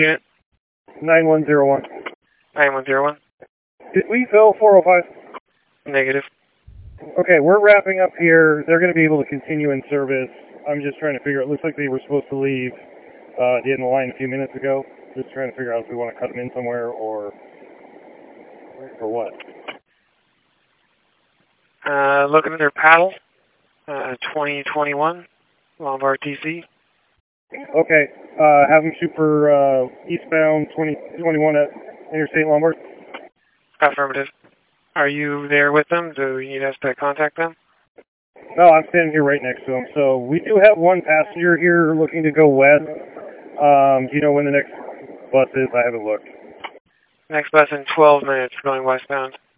unit? 9101. 9101. Did we fill 405? Negative. Okay, we're wrapping up here. They're going to be able to continue in service. I'm just trying to figure, it looks like they were supposed to leave at the end of the line a few minutes ago. Just trying to figure out if we want to cut them in somewhere or what. Looking at their paddle. 2021. Lombard TC. Okay, have them shoot for eastbound 2021 at Interstate Lombard. Affirmative. Are you there with them? Do you need us to contact them? No, I'm standing here right next to them. So we do have one passenger here looking to go west. Do you know when the next bus is? I haven't looked. Next bus in 12 minutes going westbound.